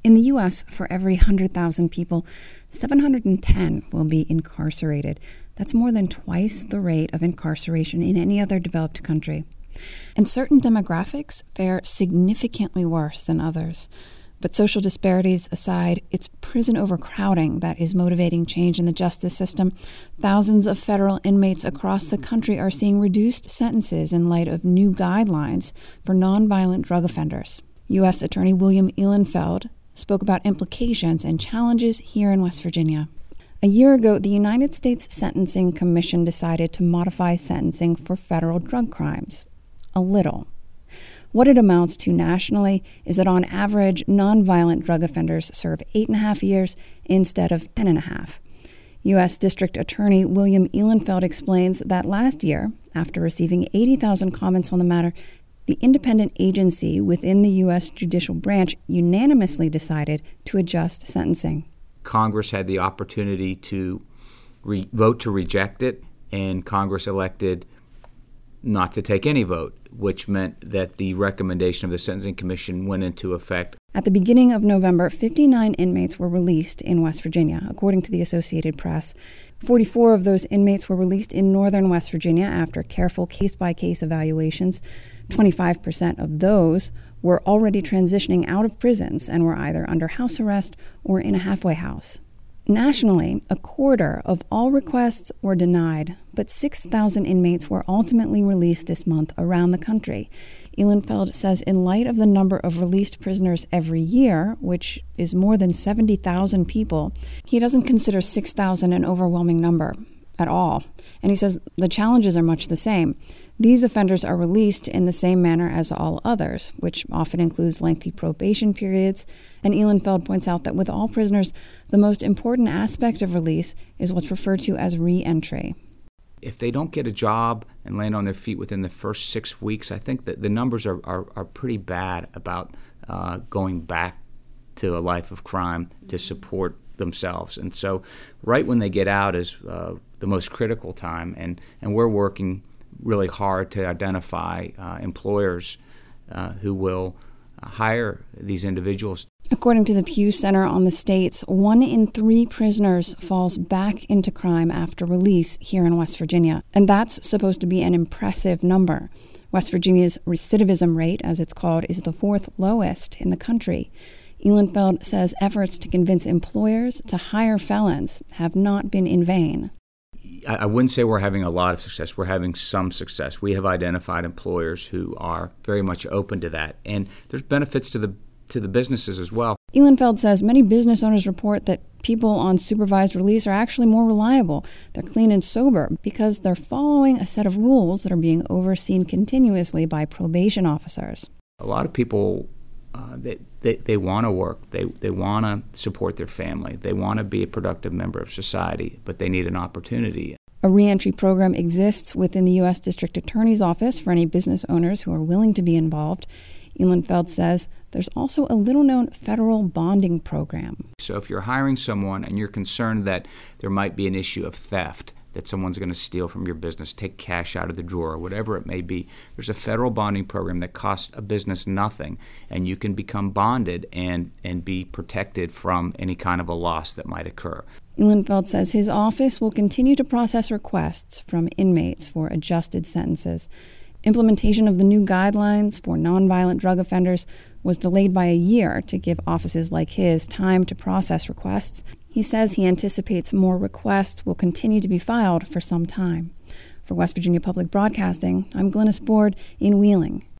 In the U.S., for every 100,000 people, 710 will be incarcerated. That's more than twice the rate of incarceration in any other developed country. And certain demographics fare significantly worse than others. But social disparities aside, it's prison overcrowding that is motivating change in the justice system. Thousands of federal inmates across the country are seeing reduced sentences in light of new guidelines for nonviolent drug offenders. U.S. Attorney William Ehlenfeld spoke about implications and challenges here in West Virginia. A year ago, the United States Sentencing Commission decided to modify sentencing for federal drug crimes. A little. What it amounts to nationally is that on average, nonviolent drug offenders serve 8.5 years instead of 10.5. U.S. District Attorney William Ehlenfeld explains that last year, after receiving 80,000 comments on the matter, the independent agency within the U.S. judicial branch unanimously decided to adjust sentencing. Congress had the opportunity to vote to reject it, and Congress elected not to take any vote, which meant that the recommendation of the Sentencing Commission went into effect. At the beginning of November, 59 inmates were released in West Virginia, according to the Associated Press. 44 of those inmates were released in northern West Virginia after careful case-by-case evaluations. 25% of those were already transitioning out of prisons and were either under house arrest or in a halfway house. Nationally, a quarter of all requests were denied, but 6,000 inmates were ultimately released this month around the country. Ehlenfeld says in light of the number of released prisoners every year, which is more than 70,000 people, he doesn't consider 6,000 an overwhelming number at all. And he says the challenges are much the same. These offenders are released in the same manner as all others, which often includes lengthy probation periods. And Ehlenfeld points out that with all prisoners, the most important aspect of release is what's referred to as re-entry. If they don't get a job and land on their feet within the first 6 weeks, I think that the numbers are pretty bad about going back to a life of crime to support themselves. And so right when they get out is the most critical time, and we're working really hard to identify employers who will hire these individuals. According to the Pew Center on the States, 1 in 3 prisoners falls back into crime after release here in West Virginia. And that's supposed to be an impressive number. West Virginia's recidivism rate, as it's called, is the 4th lowest in the country. Ehlenfeld says efforts to convince employers to hire felons have not been in vain. I wouldn't say we're having a lot of success. We're having some success. We have identified employers who are very much open to that. And there's benefits to the businesses as well. Ehlenfeld says many business owners report that people on supervised release are actually more reliable. They're clean and sober because they're following a set of rules that are being overseen continuously by probation officers. A lot of people, they want to work. They want to support their family. They want to be a productive member of society, but they need an opportunity. A reentry program exists within the U.S. District Attorney's Office for any business owners who are willing to be involved. Ehlenfeld says there's also a little-known federal bonding program. So if you're hiring someone and you're concerned that there might be an issue of theft, that someone's going to steal from your business, take cash out of the drawer, whatever it may be, there's a federal bonding program that costs a business nothing, and you can become bonded and be protected from any kind of a loss that might occur. Ehlenfeld says his office will continue to process requests from inmates for adjusted sentences. Implementation of the new guidelines for nonviolent drug offenders was delayed by a year to give offices like his time to process requests. He says he anticipates more requests will continue to be filed for some time. For West Virginia Public Broadcasting, I'm Glennis Board in Wheeling.